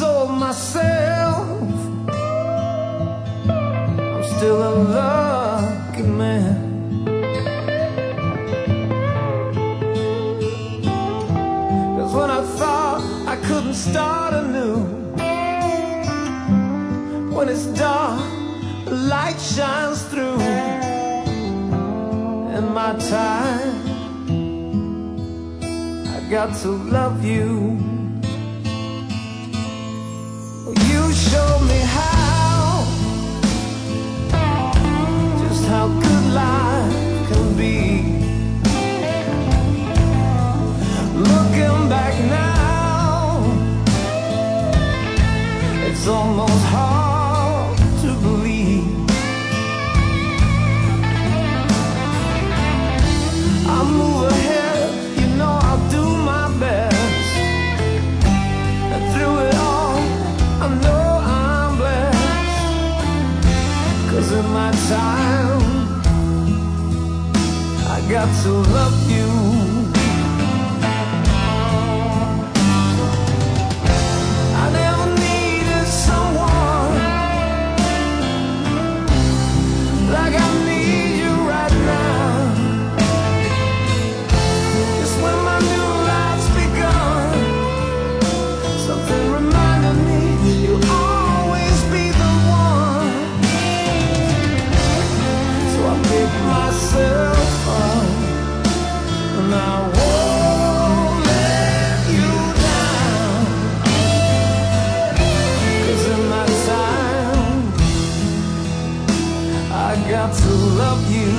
sold myself. I'm still a lucky man. 'Cause when I thought I couldn't start anew, when it's dark, the light shines through. In my time, I got to love you. You showed me just how good life can be. Looking back now, it's almost hard to believe. I'll move ahead, you know I'll do my best. And through it all, I know I'm blessed. 'Cause in my time, I got to love you. I never needed someone like I need you right now. Just when my new life's begun, something reminded me you'll always be the one. So I pick myself up, and I won't let you down. 'Cause in my time, I got to love you.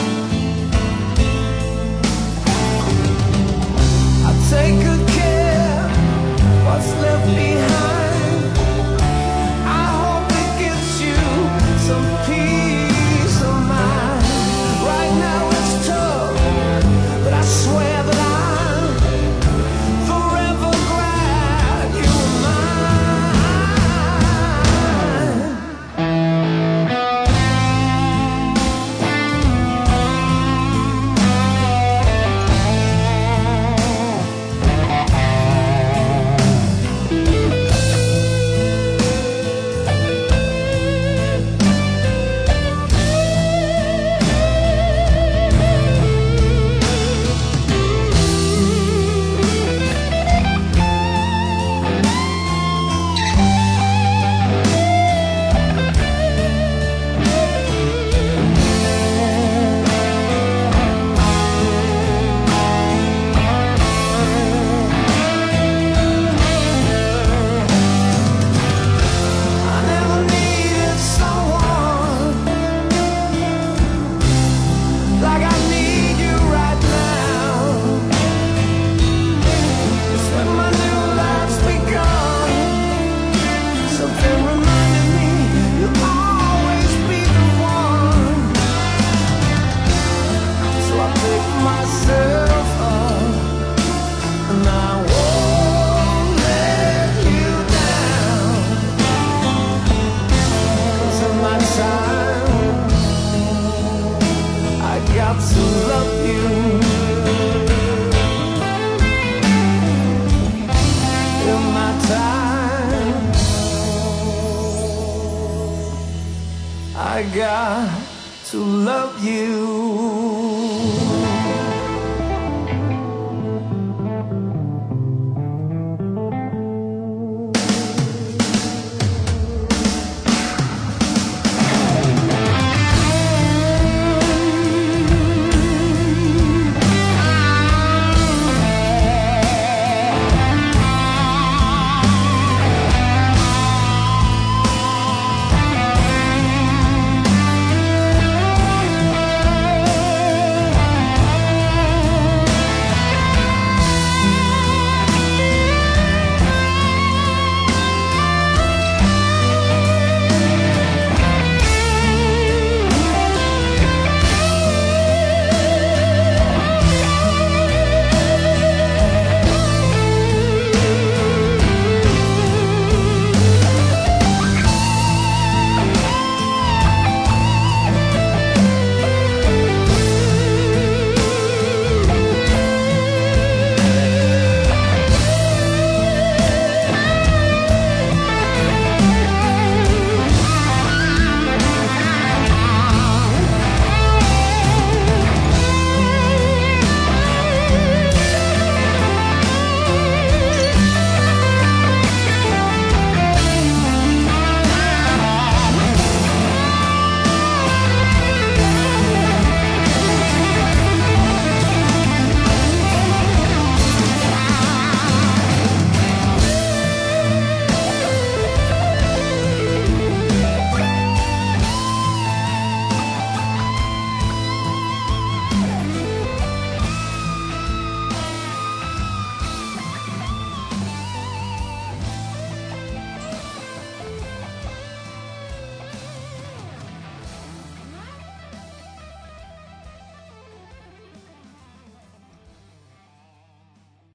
I take good care what's left behind. I hope it gives you some peace of mind. Right now it's tough, but I swear that I'm forever glad you were mine. I never needed someone like I need you right now. Just when my new life's begun, something reminded me you'll always be the one. So I pick myself up, and I won't let you down. 'Cause in my time, I got to love you. In my time, I got to love you.